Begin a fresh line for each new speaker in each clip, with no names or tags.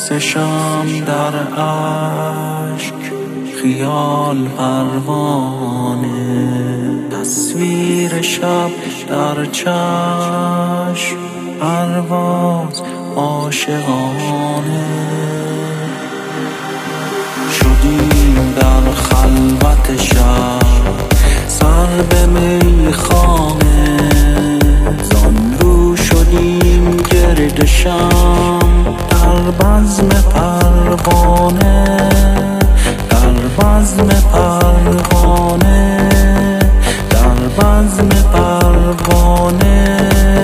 شام در اشک، خیال پروانه، تصویر شب در چشم، پرواز عاشقانه. شدیم در خلوت شب سر به میخانه، زان رو شدیم گرد شم در بزم پروانه، در بزم پروانه، در بزم پروانه.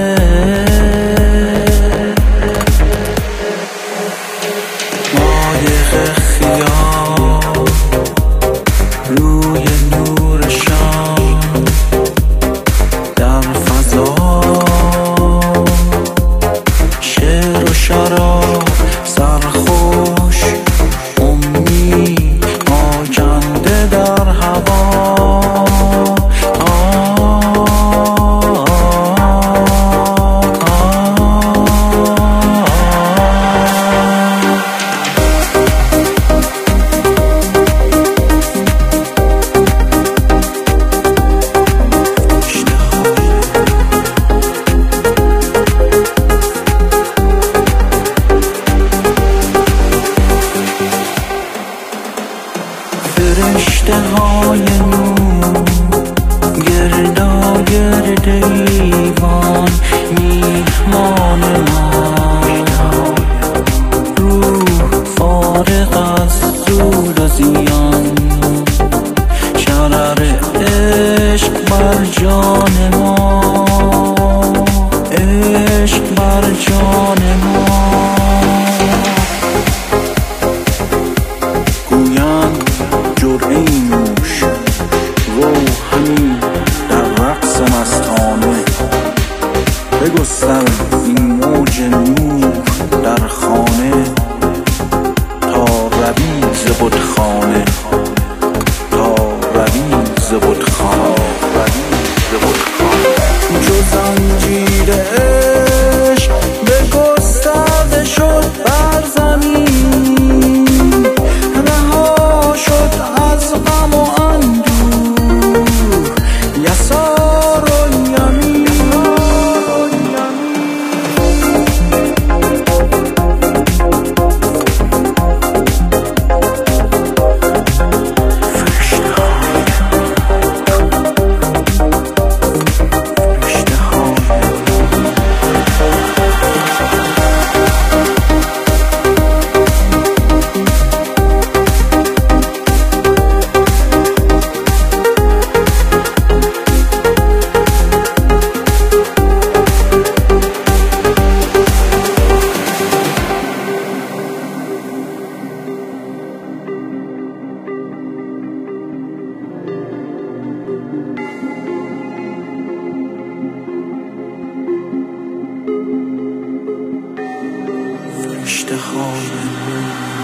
مایه خیال روی نور شام در فضا، شعر و شراب سرخوش، امید آکنده در هوا. فرشته های نور گردا گرد ایوان، میهمان ما روح فارغ از سود و زیان، شرر عشق بر جان ما، عشق بر جان ما. جرعه نوش روحانی در رقص مستانه، بگستر این موج نور در خانه، تا روی ز بتخانه، تا روی ز بتخانه. چو زنجیر عشق بگسترده شد بر زمین، رها شد از غم و اندوه یسار و یمین. اشتهای